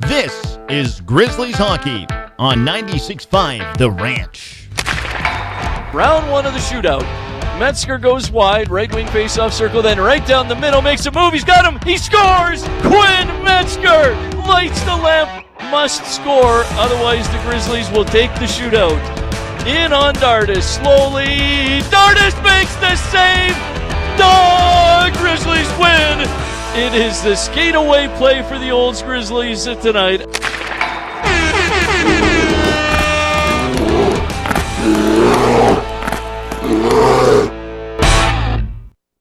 This is Grizzlies Hockey on 96.5 The Ranch. Round one of the shootout. Metzger goes wide, right wing face-off circle, then right down the middle, makes a move, he's got him, he scores! Quinn Metzger lights the lamp, must score, otherwise the Grizzlies will take the shootout. In on Dardis, slowly, Dardis makes the save! The Grizzlies win! It is the skate-away play for the Olds Grizzlies tonight.